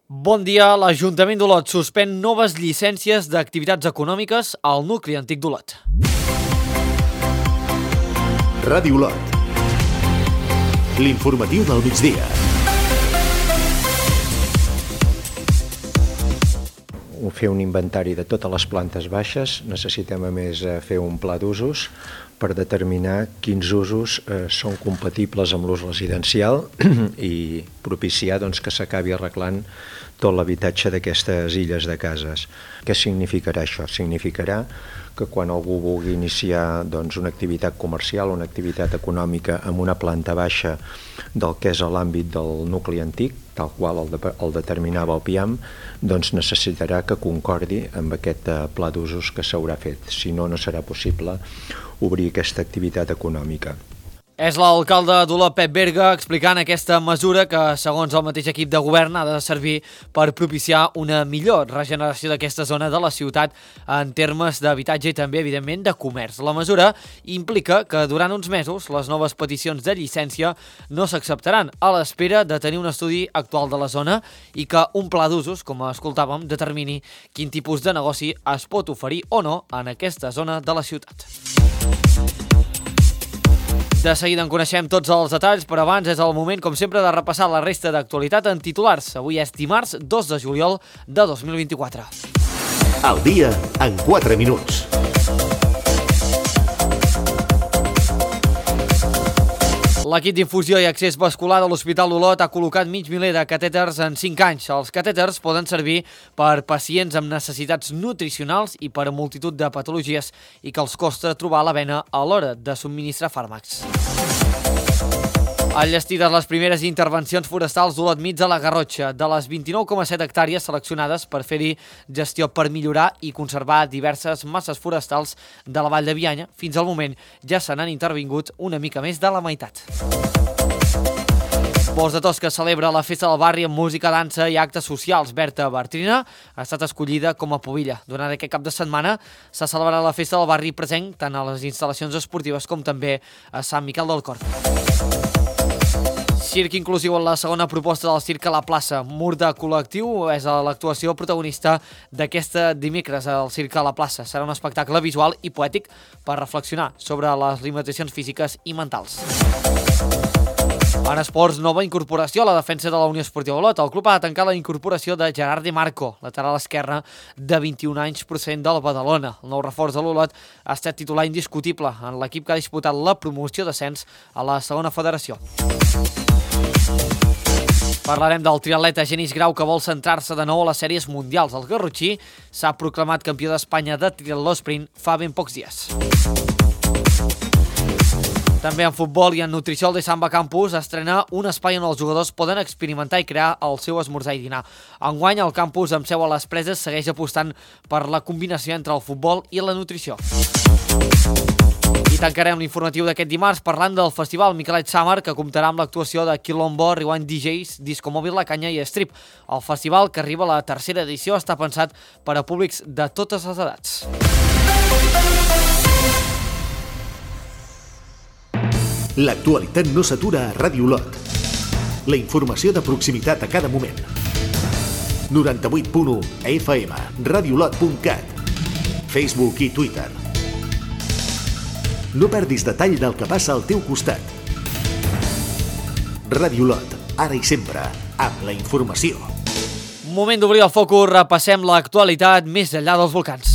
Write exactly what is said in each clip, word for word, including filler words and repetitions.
Bon dia. L'Ajuntament d'Olot suspèn noves llicències d'activitats econòmiques al nucli antic d'Olot. Ràdio Olot. L'informatiu del migdia. Fer un inventari de totes les plantes baixes, necessitem a més fer un pla d'usos per determinar quins usos eh, són compatibles amb l'ús residencial i propiciar doncs, que s'acabi arreglant tot l'habitatge d'aquestes illes de cases. Què significarà això? Significarà que quan algú vulgui iniciar doncs, una activitat comercial, una activitat econòmica amb una planta baixa del que és l'àmbit del nucli antic, tal qual el, de, el determinava el P I A M, doncs necessitarà que concordi amb aquest pla d'usos que s'haurà fet. Si no, no serà possible obrir aquesta activitat econòmica. És l'alcalde d'Olot, Pep Berga, explicant aquesta mesura que, segons el mateix equip de govern, ha de servir per propiciar una millor regeneració d'aquesta zona de la ciutat en termes d'habitatge i també, evidentment, de comerç. La mesura implica que durant uns mesos les noves peticions de llicència no s'acceptaran a l'espera de tenir un estudi actual de la zona i que un pla d'usos, com escoltàvem, determini quin tipus de negoci es pot oferir o no en aquesta zona de la ciutat. De seguida en coneixem tots els detalls, però abans és el moment, com sempre, de repassar la resta d'actualitat en titulars. Avui és dimarts dos de juliol de dos mil vint-i-quatre. El dia en quatre minuts. L'equip d'infusió i accés vascular de l'Hospital d'Olot ha col·locat mig miler de catèters en cinc anys. Els catèters poden servir per pacients amb necessitats nutricionals i per a multitud de patologies i que els costa trobar la vena a l'hora de subministrar fàrmacs. Enllestides les primeres intervencions forestals d'Olot Mig a la Garrotxa. De les vint-i-nou coma set hectàrees seleccionades per fer-hi gestió per millorar i conservar diverses masses forestals de la Vall de Bianya, fins al moment ja se n'han intervingut una mica més de la meitat. Pols de Tosca celebra la festa del barri amb música, dansa i actes socials. Berta Bartrina ha estat escollida com a pubilla. Durant aquest cap de setmana s'ha celebrat la festa del barri present tant a les instal·lacions esportives com també a Sant Miquel del Cor. Circ inclusiu en la segona proposta del Circ a la plaça. Mur de col·lectiu és l'actuació protagonista d'aquesta dimecres al Circ a la plaça. Serà un espectacle visual i poètic per reflexionar sobre les limitacions físiques i mentals. En esports, nova incorporació a la defensa de la Unió Esportiva Olot. El club ha de tancar la incorporació de Gerard De Marco, lateral esquerre de vint-i-un anys, procedent del Badalona. El nou reforç de l'Olot ha estat titular indiscutible en l'equip que ha disputat la promoció d'ascens a la segona federació. Parlarem del triatleta Genís Grau, que vol centrar-se de nou a les sèries mundials. El garrotxí s'ha proclamat campió d'Espanya de triatló sprint fa ben pocs dies. També en futbol i en nutrició, el de Samba Campus estrena un espai on els jugadors poden experimentar i crear el seu esmorzar i dinar. Enguany, el campus amb seu a les Preses segueix apostant per la combinació entre el futbol i la nutrició. I tancarem l'informatiu d'aquest dimarts parlant del festival Miquelet Summer, que comptarà amb l'actuació de Quilombo, Rewind D Js, Disco Mòbil, La Canya i Strip. El festival, que arriba a la tercera edició, està pensat per a públics de totes les edats. L'actualitat no s'atura a Ràdio Olot. La informació de proximitat a cada moment. noranta-vuit punt u a F M, radiolot punt cat, Facebook i Twitter. No perdis detall del que passa al teu costat. Ràdio Olot, ara i sempre, amb la informació. Moment d'obrir el focus, repassem l'actualitat més enllà dels volcans.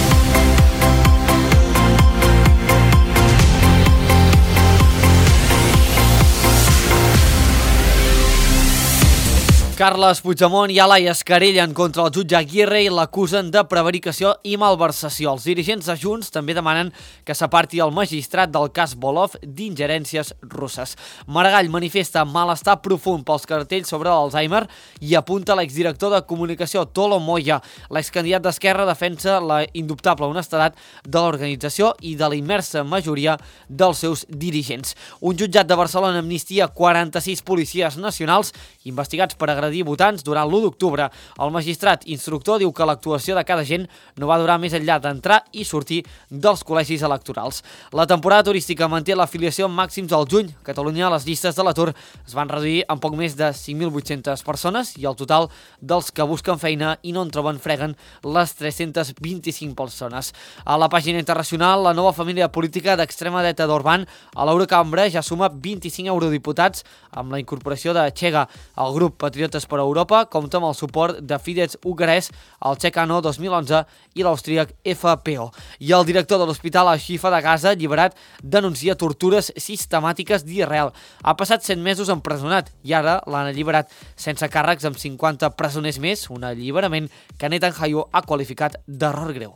Carles Puigdemont i Alai es querellen contra el jutge Aguirre i l'acusen de prevaricació i malversació. Els dirigents de Junts també demanen que s'aparti el magistrat del cas Volov d'ingerències russes. Maragall manifesta malestar profund pels cartells sobre l'Alzheimer i apunta l'exdirector de comunicació Tolo Moya. L'excandidat d'Esquerra defensa la indubtable honestedat de l'organització i de la immersa majoria dels seus dirigents. Un jutjat de Barcelona amnistia quaranta-sis policies nacionals investigats per agredir agredir votants durant l'u d'octubre. El magistrat instructor diu que l'actuació de cada agent no va durar més enllà d'entrar i sortir dels col·legis electorals. La temporada turística manté l'afiliació en màxims al juny. A Catalunya les llistes de l'atur es van reduir en poc més de cinc mil vuit-centes persones i el total dels que busquen feina i no en troben freguen les tres-centes vint-i-cinc persones. A la pàgina internacional, la nova família política d'extrema dreta d'Orbán a l'Eurocambra ja suma vint-i-cinc eurodiputats amb la incorporació de Txega. El grup Patriotes per Europa compta amb el suport de Fidesz hongarès, el txec ANO dos mil onze i l'austríac F P O. I el director de l'Hospital Al-Shifa de Gaza, alliberat, denuncia tortures sistemàtiques d'Israel. Ha passat set mesos empresonat i ara l'han alliberat sense càrrecs amb cinquanta presoners més, un alliberament que Netanyahu ha qualificat d'error greu.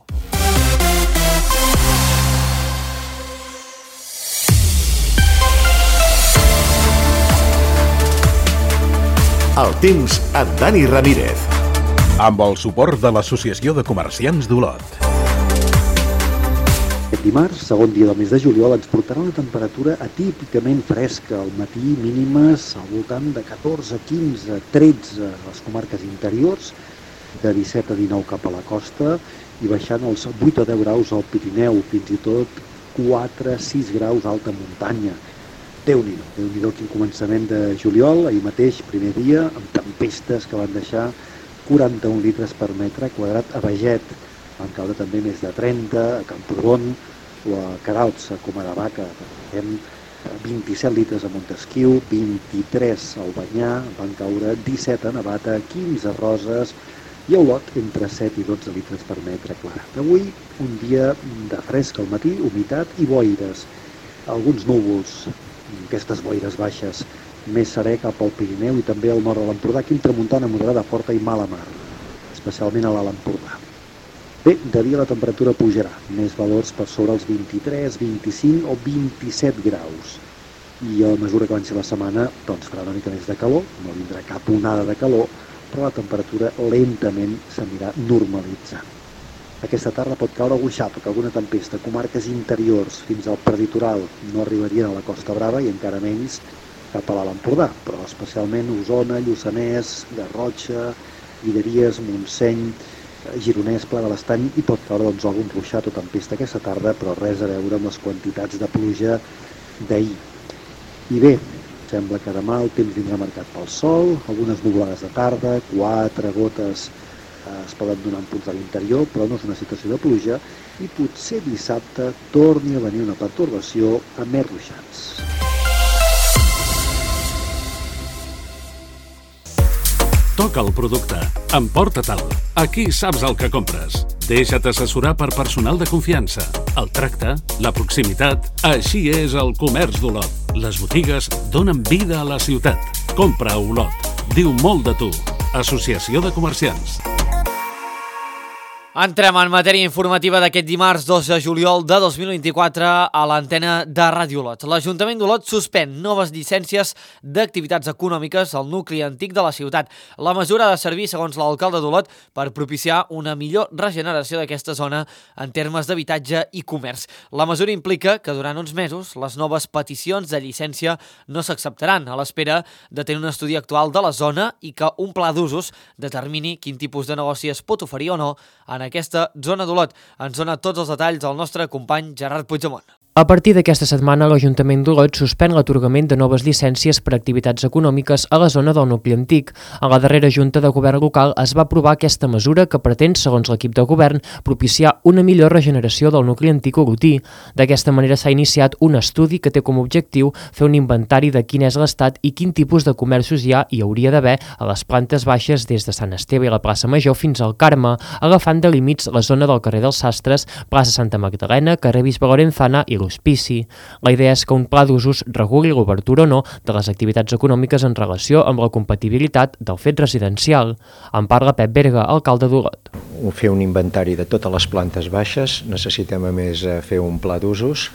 El temps amb Dani Ramírez. Amb el suport de l'Associació de Comerciants d'Olot. Aquest dimarts, segon dia del mes de juliol, ens portarà una temperatura atípicament fresca. Al matí mínimes al voltant de catorze, quinze, tretze a les comarques interiors, de disset a dinou cap a la costa i baixant els vuit o deu graus al Pirineu, fins i tot quatre, sis graus a alta muntanya. Déu-n'hi-do, Déu-n'hi-do quin començament de juliol, ahir mateix, primer dia, amb tempestes que van deixar quaranta-un litres per metre quadrat a Beget. Van caure també més de trenta a Camprodon o a Queralbs, a Coma de Vaca. Fem vint-i-set litres a Montesquiu, vint-i-tres al Banyà, van caure disset a Navata, quinze a Roses i a Olot entre set i dotze litres per metre quadrat. Avui un dia de fresc al matí, humitat i boires. Alguns núvols, aquestes boires baixes, més serè cap al Pirineu i també al nord de l'Empordà, aquí en tramuntana moderada forta i mala mar, especialment a l'Alt Empordà. Bé, de dia la temperatura pujarà, més valors per sobre els vint-i-tres, vint-i-cinc o vint-i-set graus. I a mesura que avanci la setmana, doncs farà una mica més de calor, no vindrà cap onada de calor, però la temperatura lentament s'anirà normalitzant. Aquesta tarda pot caure algun xàfec, alguna tempesta, comarques interiors fins al preditoral, no arribarien a la Costa Brava i encara menys cap a l'Alt Empordà, però especialment Osona, Lluçanès, Garrotxa, Guilleries, Montseny, Gironès, Pla de l'Estany, i pot caure doncs, algun ruixat o tempesta aquesta tarda, però res a veure amb les quantitats de pluja d'ahir. I bé, sembla que demà el temps vindrà marcat pel sol, algunes nuvolades de tarda, quatre gotes es poden donar en punts de l'interior, però no és una situació de pluja, i potser dissabte torni a venir una pertorbació amb més ruixats. Toca el producte, emporta-te'l, aquí saps el que compres. Deixa't assessorar per personal de confiança. El tracte, la proximitat, així és el comerç d'Olot. Les botigues donen vida a la ciutat. Compra a Olot. Diu molt de tu. Associació de Comerciants. Entrem en matèria informativa d'aquest dimarts dos de juliol de dos mil vint-i-quatre a l'antena de Ràdio Olot. L'Ajuntament d'Olot suspèn noves llicències d'activitats econòmiques al nucli antic de la ciutat. La mesura ha de servir, segons l'alcalde d'Olot, per propiciar una millor regeneració d'aquesta zona en termes d'habitatge i comerç. La mesura implica que durant uns mesos les noves peticions de llicència no s'acceptaran, a l'espera de tenir un estudi actual de la zona i que un pla d'usos determini quin tipus de negoci es pot oferir o no en aquesta zona d'Olot. Ens dona tots els detalls el nostre company Gerard Puigdemont. A partir d'aquesta setmana, l'Ajuntament d'Olot suspèn l'atorgament de noves llicències per activitats econòmiques a la zona del nucli antic. A la darrera Junta de Govern local es va aprovar aquesta mesura que pretén, segons l'equip de govern, propiciar una millor regeneració del nucli antic olotí. D'aquesta manera s'ha iniciat un estudi que té com a objectiu fer un inventari de quin és l'estat i quin tipus de comerços hi ha i hauria d'haver a les plantes baixes des de Sant Esteve i la plaça Major fins al Carme, agafant de límits la zona del carrer dels Sastres, plaça Santa Magdalena, carrer Bisbe Lorenzana i l'Hospici. La idea és que un pla d'usos reguli l'obertura o no de les activitats econòmiques en relació amb la compatibilitat del fet residencial. En parla Pep Berga, alcalde d'Olot. Fer un inventari de totes les plantes baixes, necessitem a més fer un pla d'usos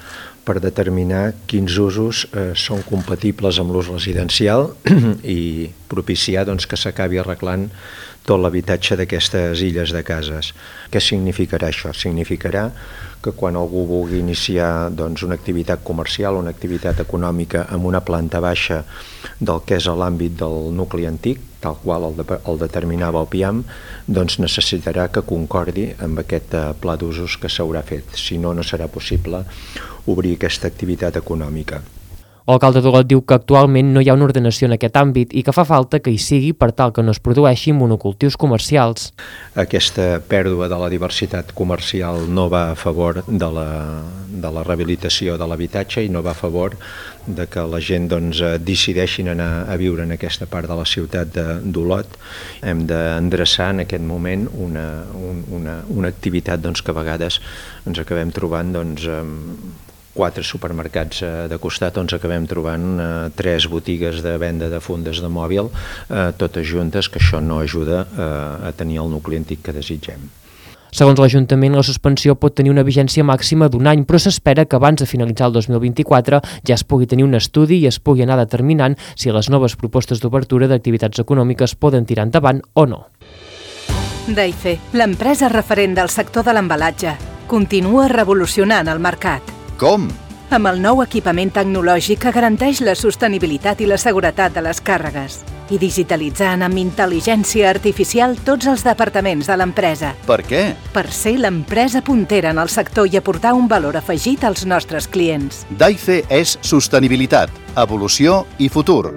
per determinar quins usos eh, són compatibles amb l'ús residencial i propiciar doncs, que s'acabi arreglant tot l'habitatge d'aquestes illes de cases. Què significarà això? Significarà que quan algú vulgui iniciar doncs, una activitat comercial, una activitat econòmica amb una planta baixa del que és l'àmbit del nucli antic, tal qual el, de, el determinava el P I A M, doncs necessitarà que concordi amb aquest uh, pla d'usos que s'haurà fet. Si no, no serà possible obrir aquesta activitat econòmica. L'alcalde d'Olot diu que actualment no hi ha una ordenació en aquest àmbit i que fa falta que hi sigui per tal que no es produeixin monocultius comercials. Aquesta pèrdua de la diversitat comercial no va a favor de la, de la rehabilitació de l'habitatge i no va a favor de que la gent doncs, decideixin anar a viure en aquesta part de la ciutat d'Olot. Hem d'endreçar en aquest moment una, una, una activitat doncs, que a vegades ens acabem trobant doncs, amb quatre supermercats de costat on ens acabem trobant eh, tres botigues de venda de fundes de mòbil, eh, totes juntes, que això no ajuda eh, a tenir el nucli antic que desitgem. Segons l'Ajuntament, la suspensió pot tenir una vigència màxima d'un any, però s'espera que abans de finalitzar el dos mil vint-i-quatre ja es pugui tenir un estudi i es pugui anar determinant si les noves propostes d'obertura d'activitats econòmiques poden tirar endavant o no. Daife, l'empresa referent del sector de l'embalatge, continua revolucionant el mercat. Com? Amb el nou equipament tecnològic que garanteix la sostenibilitat i la seguretat de les càrregues i digitalitzant amb intel·ligència artificial tots els departaments de l'empresa. Per què? Per ser l'empresa puntera en el sector i aportar un valor afegit als nostres clients. Daife és sostenibilitat, evolució i futur.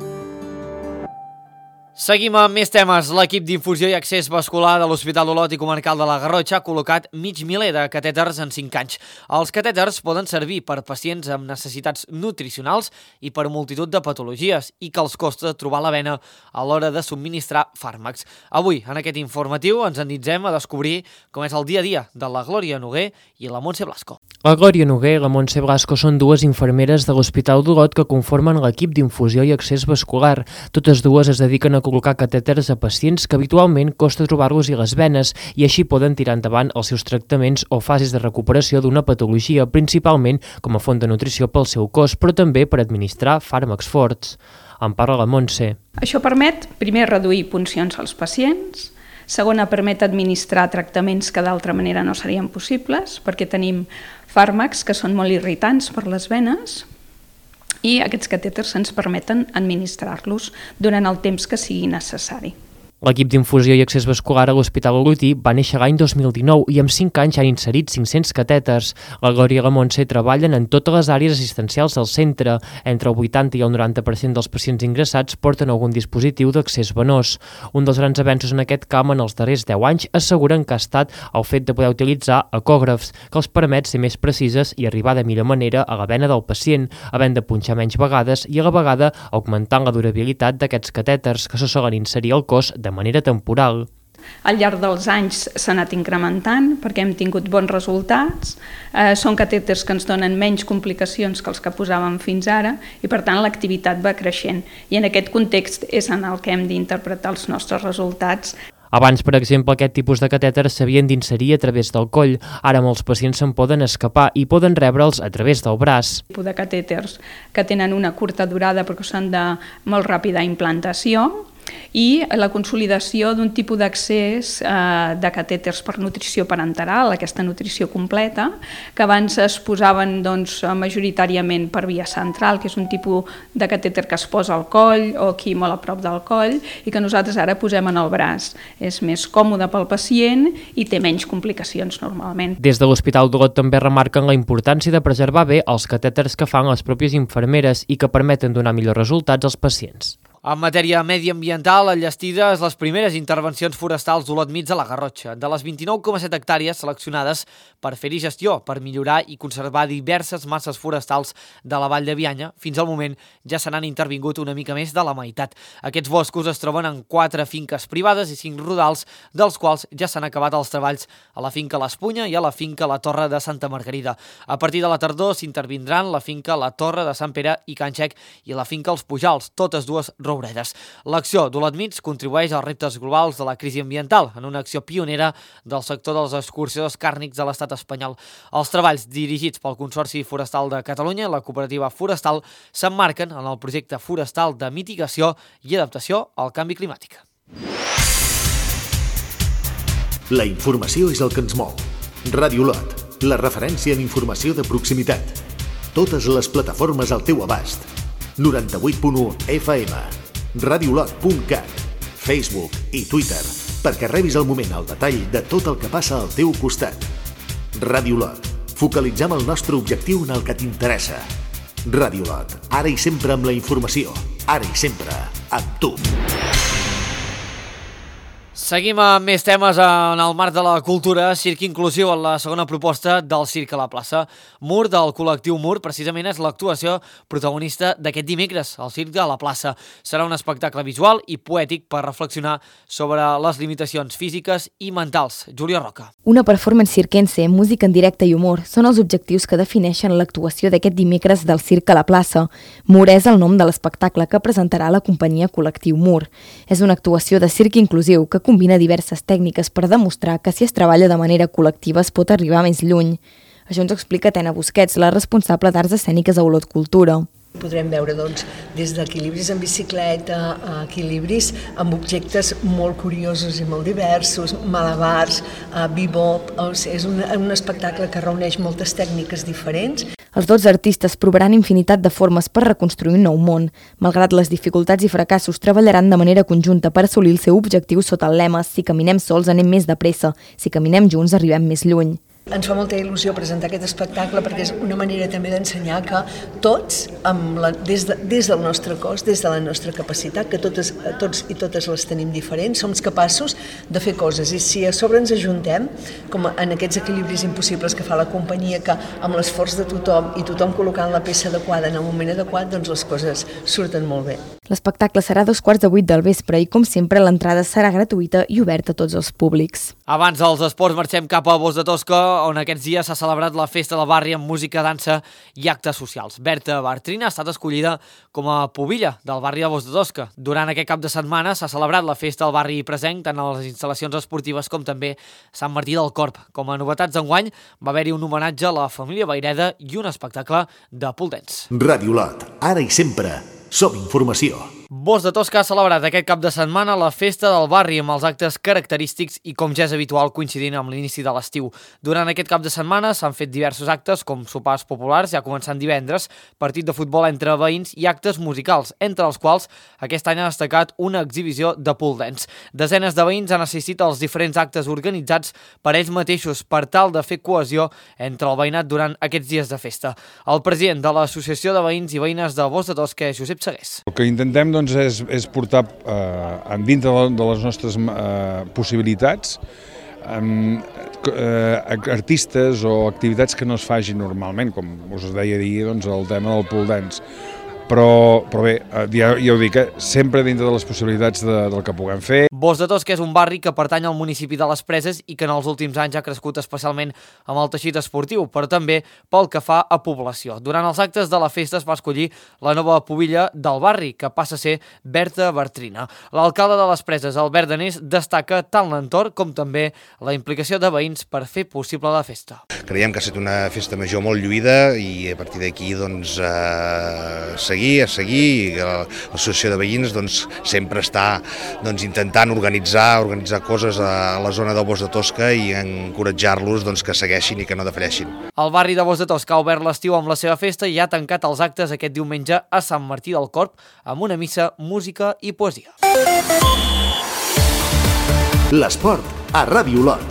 Seguim amb més temes. L'equip d'infusió i accés vascular de l'Hospital d'Olot i Comarcal de la Garrotxa ha col·locat mig miler de catèters en cinc anys. Els catèters poden servir per pacients amb necessitats nutricionals i per multitud de patologies i que els costa trobar la vena a l'hora de subministrar fàrmacs. Avui, en aquest informatiu, ens endinsem a descobrir com és el dia a dia de la Glòria Noguer i la Montse Blasco. La Glòria Noguer i la Montse Blasco són dues infermeres de l'Hospital d'Olot que conformen l'equip d'infusió i accés vascular. Totes dues es dediquen a col·locar catèters a pacients que habitualment costa trobar-los i les venes i així poden tirar endavant els seus tractaments o fases de recuperació d'una patologia, principalment com a font de nutrició pel seu cos, però també per administrar fàrmacs forts. En parla la Montse. Això permet, primer, reduir puncions als pacients. Segona, permet administrar tractaments que d'altra manera no serien possibles, perquè tenim fàrmacs que són molt irritants per les venes i aquests catèters ens permeten administrar-los durant el temps que sigui necessari. L'equip d'infusió i accés vascular a l'Hospital Olotí va néixer l'any dos mil dinou i amb cinc anys han inserit cinc-cents catèters. La Glòria i la Montse treballen en totes les àrees assistencials del centre. Entre el vuitanta i el noranta per cent dels pacients ingressats porten algun dispositiu d'accés venós. Un dels grans avenços en aquest camp en els darrers deu anys asseguren que ha estat el fet de poder utilitzar ecògrafs, que els permet ser més precises i arribar de millor manera a la vena del pacient, havent de punxar menys vegades i a la vegada augmentant la durabilitat d'aquests catèters que se solen inserir al cos de manera temporal. Al llarg dels anys s'ha anat incrementant perquè hem tingut bons resultats. Eh, són catèters que ens donen menys complicacions que els que posàvem fins ara i per tant l'activitat va creixent. I en aquest context és en el que hem d'interpretar els nostres resultats. Abans, per exemple, aquest tipus de catèters s'havien d'inserir a través del coll. Ara molts pacients se'n poden escapar i poden rebre'ls a través del braç. Tipus de catèters que tenen una curta durada perquè són de molt ràpida implantació i la consolidació d'un tipus d'accés eh, de catèters per nutrició parenteral, aquesta nutrició completa, que abans es posaven doncs, majoritàriament per via central, que és un tipus de catèter que es posa al coll o aquí molt a prop del coll i que nosaltres ara posem en el braç. És més còmode pel pacient i té menys complicacions normalment. Des de l'Hospital d'Olot també remarquen la importància de preservar bé els catèters que fan les pròpies infermeres i que permeten donar millors resultats als pacients. En matèria mediambiental, enllestides les primeres intervencions forestals d'Olot Mig a la Garrotxa. De les vint-i-nou coma set hectàrees seleccionades per fer-hi gestió, per millorar i conservar diverses masses forestals de la Vall de Bianya, fins al moment ja se n'han intervingut una mica més de la meitat. Aquests boscos es troben en quatre finques privades i cinc rodals, dels quals ja s'han acabat els treballs a la finca l'Espunya i a la finca la Torre de Santa Margarida. A partir de la tardor s'intervindran la finca la Torre de Sant Pere i Can Xec i la finca Els Pujals, totes dues Rouredes. L'acció d'Olot Meets contribueix als reptes globals de la crisi ambiental, en una acció pionera del sector dels escorxadors càrnics de l'estat espanyol. Els treballs dirigits pel Consorci Forestal de Catalunya i la Cooperativa Forestal s'emmarquen en el projecte forestal de mitigació i adaptació al canvi climàtic. La informació és el que ens mou. Ràdio Olot, la referència en informació de proximitat. Totes les plataformes al teu abast. noranta-vuit punt u F M, radiolot punt cat, Facebook i Twitter, perquè rebis al moment el detall de tot el que passa al teu costat. Ràdio Olot, focalitzem el nostre objectiu en el que t'interessa. Ràdio Olot, ara i sempre amb la informació, ara i sempre amb tu. Seguim amb més temes en el marc de la cultura. Circ inclusiu en la segona proposta del Circ a la plaça. Mur, del col·lectiu Mur, precisament és l'actuació protagonista d'aquest dimecres. El Circ a la plaça serà un espectacle visual i poètic per reflexionar sobre les limitacions físiques i mentals. Júlia Roca. Una performance circense, música en directe i humor són els objectius que defineixen l'actuació d'aquest dimecres del Circ a la plaça. Mur és el nom de l'espectacle que presentarà la companyia Col·lectiu Mur. És una actuació de circ inclusiu que combina diverses tècniques per demostrar que si es treballa de manera col·lectiva es pot arribar més lluny. Això ens ho explica Tena Busquets, la responsable d'Arts Escèniques a Olot Cultura. Podrem veure doncs, des d'equilibris en bicicleta a equilibris amb objectes molt curiosos i molt diversos, malabars, bebop. O sigui, és un, un espectacle que reuneix moltes tècniques diferents. Els dotze artistes provaran infinitat de formes per reconstruir un nou món. Malgrat les dificultats i fracassos, treballaran de manera conjunta per assolir el seu objectiu sota el lema «Si caminem sols anem més de pressa, si caminem junts arribem més lluny». Ens fa molta il·lusió presentar aquest espectacle perquè és una manera també d'ensenyar que tots, amb la, des, de, des del nostre cos, des de la nostra capacitat, que totes, tots i totes les tenim diferents, som capaços de fer coses. I si a sobre ens ajuntem, com en aquests equilibris impossibles que fa la companyia, que amb l'esforç de tothom i tothom col·locant la peça adequada en el moment adequat, doncs les coses surten molt bé. L'espectacle serà a dos quarts de vuit del vespre i, com sempre, l'entrada serà gratuïta i oberta a tots els públics. Abans dels esports marxem cap a Bos de Tosca, on aquests dies s'ha celebrat la festa del barri amb música, dansa i actes socials. Berta Bartrina ha estat escollida com a pubilla del barri de Bos de Tosca. Durant aquest cap de setmana s'ha celebrat la festa del barri present, tant a les instal·lacions esportives com també Sant Martí del Corp. Com a novetats d'enguany va haver-hi un homenatge a la família Vayreda i un espectacle de pole dance. Ràdio Olot, ara i sempre som informació. Bos de Tosca ha celebrat aquest cap de setmana la festa del barri amb els actes característics i, com ja és habitual, coincidint amb l'inici de l'estiu. Durant aquest cap de setmana s'han fet diversos actes, com sopars populars, ja començant divendres, partit de futbol entre veïns i actes musicals, entre els quals aquest any ha destacat una exhibició de pole dance. Desenes de veïns han assistit als diferents actes organitzats per ells mateixos per tal de fer cohesió entre el veïnat durant aquests dies de festa. El president de l'Associació de Veïns i Veïnes de Bos de Tosca, Josep Segués. El que intentem doncs, és, és portar eh, dintre de les nostres eh, possibilitats eh, artistes o activitats que no es fagin normalment, com us deia dir, doncs, el tema del pole dance. Però, però bé, ja, ja ho dic, eh? sempre dintre de les possibilitats de, del que puguem fer. Bos de Tosca és un barri que pertany al municipi de les Preses i que en els últims anys ha crescut especialment amb el teixit esportiu, però també pel que fa a població. Durant els actes de la festa es va escollir la nova pubilla del barri, que passa a ser Berta Bartrina. L'alcalde de les Preses, Albert Danés, destaca tant l'entorn com també la implicació de veïns per fer possible la festa. Creiem que ha estat una festa major molt lluïda i a partir d'aquí doncs, eh, seguir, a seguir, i l'associació de veïns doncs, sempre està doncs, intentant organitzar, organitzar coses a la zona de Bos de Tosca i encoratjar-los doncs, que segueixin i que no defalleixin. El barri de Bos de Tosca ha obert l'estiu amb la seva festa i ha tancat els actes aquest diumenge a Sant Martí del Corp amb una missa, música i poesia. L'esport a Ràdio Olot.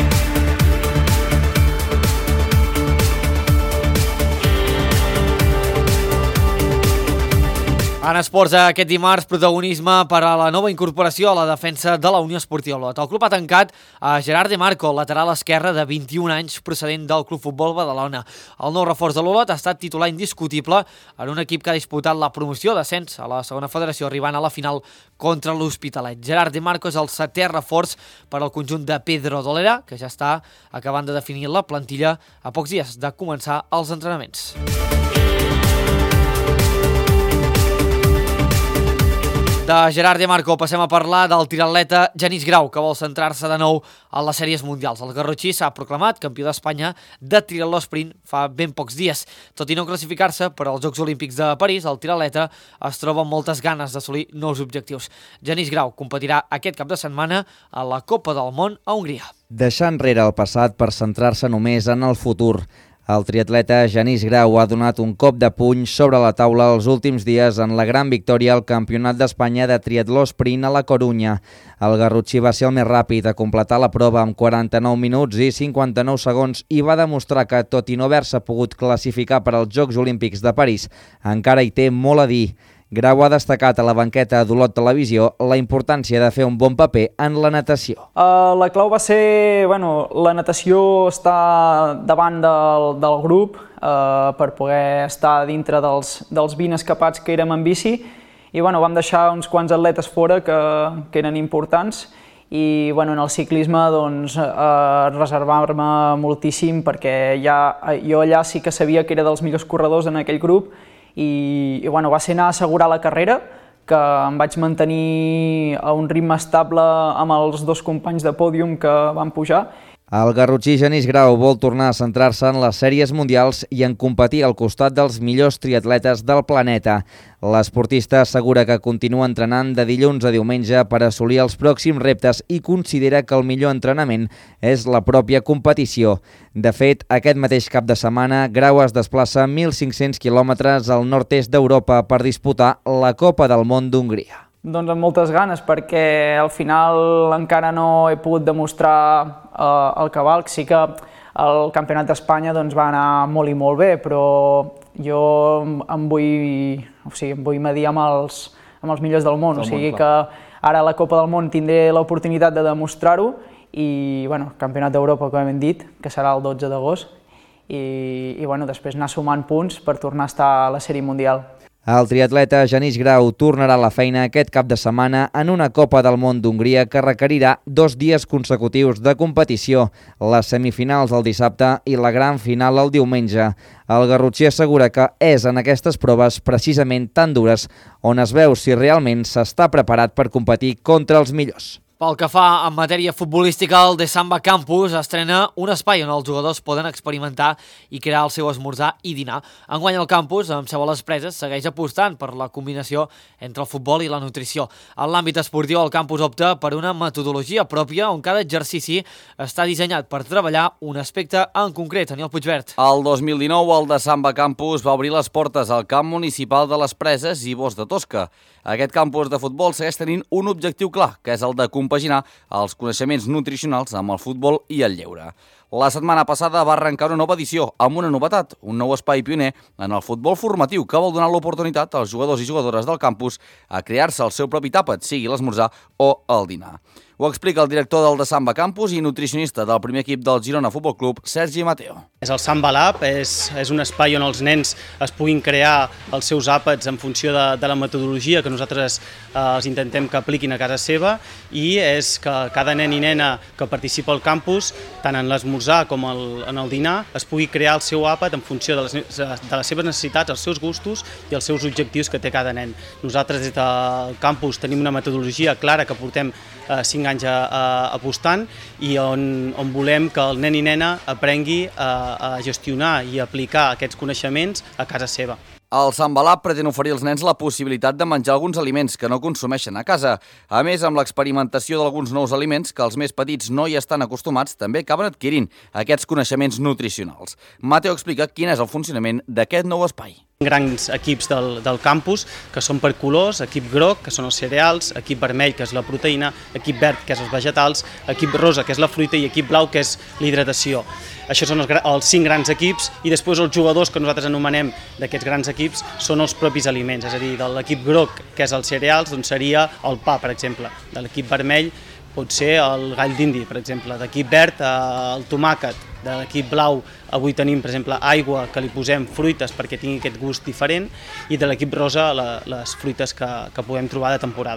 En esports, aquest dimarts, protagonisme per a la nova incorporació a la defensa de la Unió Esportiva Olot. El club ha tancat a Gerard de Marco, lateral esquerre de vint-i-un anys, procedent del Club Futbol Badalona. El nou reforç de l'Olot ha estat titular indiscutible en un equip que ha disputat la promoció d'ascens a la segona federació, arribant a la final contra l'Hospitalet. Gerard de Marco és el setè reforç per al conjunt de Pedro Dolera, que ja està acabant de definir la plantilla a pocs dies de començar els entrenaments. De Gerard de Marco passem a parlar del tiratleta Genís Grau, que vol centrar-se de nou en les sèries mundials. El garrotxí s'ha proclamat campió d'Espanya de tiratló sprint fa ben pocs dies. Tot i no classificar-se per als Jocs Olímpics de París, el tiratleta es troba amb moltes ganes d'assolir nous objectius. Genís Grau competirà aquest cap de setmana a la Copa del Món a Hongria. Deixar enrere el passat per centrar-se només en el futur. El triatleta Genís Grau ha donat un cop de puny sobre la taula els últims dies en la gran victòria al Campionat d'Espanya de triatló sprint a la Corunya. El garrotxí va ser el més ràpid a completar la prova amb quaranta-nou minuts i cinquanta-nou segons i va demostrar que, tot i no haver-se pogut classificar per als Jocs Olímpics de París, encara hi té molt a dir. Grau ha destacat a la banqueta d'Olot Televisió la importància de fer un bon paper en la natació. Uh, la clau va ser, bueno, la natació està davant del, del grup uh, per poder estar dintre dels, dels vint escapats que érem en bici i bueno, vam deixar uns quants atletes fora que, que eren importants i bueno, en el ciclisme doncs, uh, reservar-me moltíssim perquè ja, jo allà sí que sabia que era dels millors corredors en aquell grup i, i bueno, va ser anar a assegurar la carrera, que em vaig mantenir a un ritme estable amb els dos companys de pòdium que van pujar. El garrotxí Genís Grau vol tornar a centrar-se en les sèries mundials i en competir al costat dels millors triatletes del planeta. L'esportista assegura que continua entrenant de dilluns a diumenge per assolir els pròxims reptes i considera que el millor entrenament és la pròpia competició. De fet, aquest mateix cap de setmana, Grau es desplaça mil cinc-cents quilòmetres al nord-est d'Europa per disputar la Copa del Món d'Hongria. Doncs amb moltes ganes, perquè al final encara no he pogut demostrar eh, el que valc. Sí que el Campionat d'Espanya doncs, va anar molt i molt bé, però jo em vull, o sigui, em vull medir amb els, amb els millors del món. O sigui que ara a la Copa del Món tindré l'oportunitat de demostrar-ho i bueno, Campionat d'Europa, com hem dit, que serà el dotze d'agost, i, i bueno, després anar sumant punts per tornar a estar a la sèrie mundial. El triatleta Genís Grau tornarà a la feina aquest cap de setmana en una Copa del Món d'Hongria que requerirà dos dies consecutius de competició, les semifinals el dissabte i la gran final el diumenge. El garrotxí assegura que és en aquestes proves precisament tan dures on es veu si realment s'està preparat per competir contra els millors. Pel que fa en matèria futbolística, el De Samba Campus estrena un espai on els jugadors poden experimentar i crear el seu esmorzar i dinar. Enguany el campus, amb seu a les Preses, segueix apostant per la combinació entre el futbol i la nutrició. En l'àmbit esportiu, el campus opta per una metodologia pròpia on cada exercici està dissenyat per treballar un aspecte en concret. Daniel Puigvert. El dos mil dinou, el De Samba Campus va obrir les portes al camp municipal de les Preses i Bosc de Tosca. Aquest campus de futbol segueix tenint un objectiu clar, que és el de compaginar els coneixements nutricionals amb el futbol i el lleure. La setmana passada va arrencar una nova edició amb una novetat, un nou espai pioner en el futbol formatiu que vol donar l'oportunitat als jugadors i jugadores del campus a crear-se el seu propi tàpat, sigui l'esmorzar o el dinar. Ho explica el director del De Samba Campus i nutricionista del primer equip del Girona Futbol Club, Sergi Mateo. És el Samba Lab, és, és un espai on els nens es puguin crear els seus àpats en funció de, de la metodologia que nosaltres eh, els intentem que apliquin a casa seva i és que cada nen i nena que participa al campus, tant en l'esmorzar com el, en el dinar, es pugui crear el seu àpat en funció de les, de les seves necessitats, els seus gustos i els seus objectius que té cada nen. Nosaltres des del campus tenim una metodologia clara que portem eh, cinc anys a, a, apostant i on, on volem que el nen i nena aprengui a, a gestionar i aplicar aquests coneixements a casa seva. El Samba Lab pretén oferir als nens la possibilitat de menjar alguns aliments que no consumeixen a casa. A més, amb l'experimentació d'alguns nous aliments que els més petits no hi estan acostumats, també acaben adquirint aquests coneixements nutricionals. Mateo explica quin és el funcionament d'aquest nou espai. Grans equips del, del campus, que són per colors, equip groc, que són els cereals, equip vermell, que és la proteïna, equip verd, que és els vegetals, equip rosa, que és la fruita, i equip blau, que és l'hidratació. Això són els, els cinc grans equips, i després els jugadors que nosaltres anomenem d'aquests grans equips són els propis aliments, és a dir, de l'equip groc, que és els cereals, doncs seria el pa, per exemple, de l'equip vermell, pot ser el gall d'indi, per exemple, d'equip verd el tomàquet, de l'equip blau avui tenim, per exemple, aigua que li posem fruites perquè tingui aquest gust diferent i de l'equip rosa la, les fruites que, que podem trobar de temporada.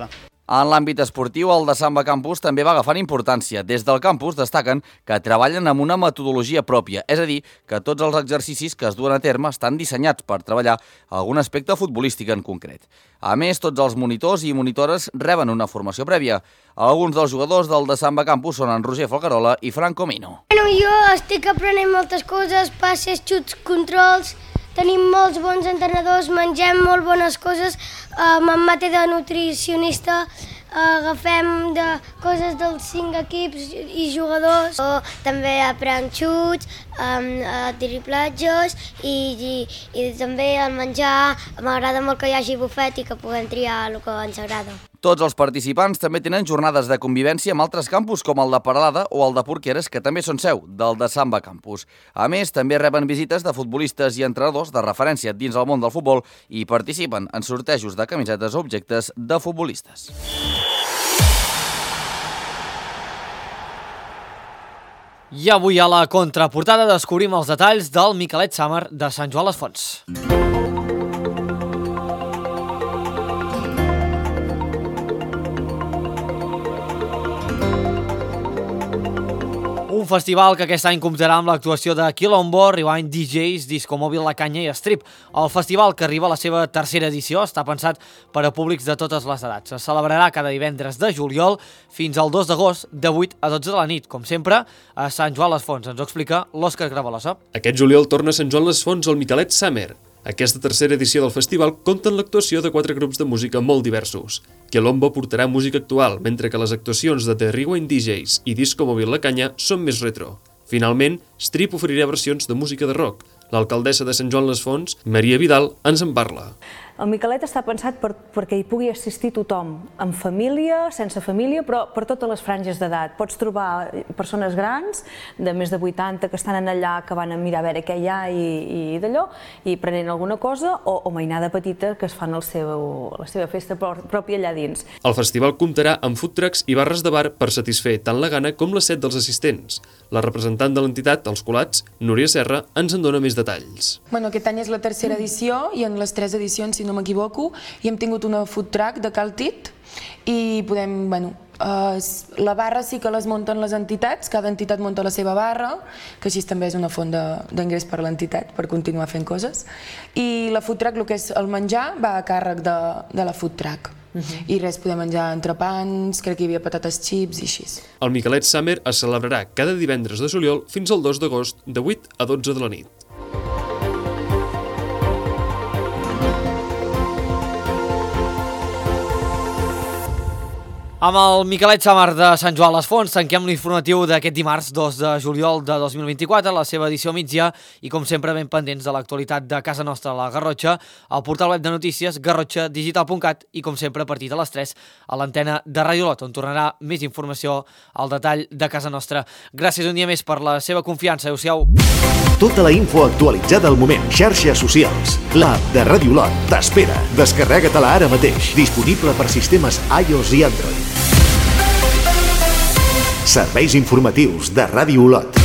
En l'àmbit esportiu, el de Samba Campus també va agafant importància. Des del campus destaquen que treballen amb una metodologia pròpia, és a dir, que tots els exercicis que es duen a terme estan dissenyats per treballar algun aspecte futbolístic en concret. A més, tots els monitors i monitores reben una formació prèvia. Alguns dels jugadors del de Samba Campus són en Roger Folguerola i Franco Mino. Bueno, jo estic aprenent moltes coses, passes, xuts, controls, tenim molts bons entrenadors, mengem molt bones coses, amb en mate de nutricionista, agafem de coses dels cinc equips i jugadors. O també aprenc xuts, triplatges i, i, i també el menjar. M'agrada molt que hi hagi bufet i que puguem triar el que ens agrada. Tots els participants també tenen jornades de convivència amb altres campus com el de Peralada o el de Porqueres, que també són seu del de Samba Campus. A més, també reben visites de futbolistes i entrenadors de referència dins el món del futbol i participen en sortejos de camisetes o objectes de futbolistes. I avui a la contraportada descobrim els detalls del Miquelet Summer de Sant Joan les Fonts. Un festival que aquest any comptarà amb l'actuació de Quilombo, Rewind, D Js, Disco Mòbil, La Canya i Strip. El festival, que arriba a la seva tercera edició, està pensat per a públics de totes les edats. Es celebrarà cada divendres de juliol fins al dos d'agost, de vuit a dotze de la nit, com sempre, a Sant Joan les Fonts. Ens ho explica l'Òscar Gravolosa. Aquest juliol torna a Sant Joan les Fonts el Miquelet Summer. Aquesta tercera edició del festival compta amb l'actuació de quatre grups de música molt diversos. Quilombo portarà música actual, mentre que les actuacions de The Rewind D Js i Disco Mòbil La Canya són més retro. Finalment, Strip oferirà versions de música de rock. L'alcaldessa de Sant Joan les Fonts, Maria Vidal, ens en parla. El Miquelet està pensat per, perquè hi pugui assistir tothom, amb família, sense família, però per totes les franges d'edat. Pots trobar persones grans, de més de vuitanta, que estan allà, que van a mirar a veure què hi ha i, i d'allò, i prenent alguna cosa, o, o mainada petita, que es fan el seu, la seva festa pròpia allà dins. El festival comptarà amb food trucks i barres de bar per satisfer tant la gana com la set dels assistents. La representant de l'entitat, Els Colats, Núria Serra, ens en dona més detalls. Bueno, aquest any és la tercera edició i en les tres edicions, si no m'equivoco, i hem tingut una food truck de Cal Tit i podem, bueno, eh, la barra sí que les munten les entitats, cada entitat munta la seva barra, que així també és una font d'ingrés per l'entitat, per continuar fent coses, i la food truck, el que és el menjar, va a càrrec de, de la food truck. Uh-huh. I res, podem menjar entrepans, crec que hi havia patates xips i així. El Miquelet Summer es celebrarà cada divendres de juliol fins al dos d'agost, de vuit a dotze de la nit. Amb el Miquelet Summer de Sant Joan les Fonts tanquem l'informatiu d'aquest dimarts dos de juliol de dos mil vint-i-quatre, la seva edició migdia, i com sempre ben pendents de l'actualitat de casa nostra, la Garrotxa, al portal web de notícies garrotxa digital punt cat i com sempre a partir de les tres a l'antena de Ràdio Lot, on tornarà més informació al detall de casa nostra. Gràcies un dia més per la seva confiança, adéu-siau. Tota la info actualitzada al moment, xarxes socials. L'app de Ràdio Lot t'espera. Descarrega-te-la ara mateix. Disponible per sistemes iOS i Android. Serveis informatius de Ràdio Lot.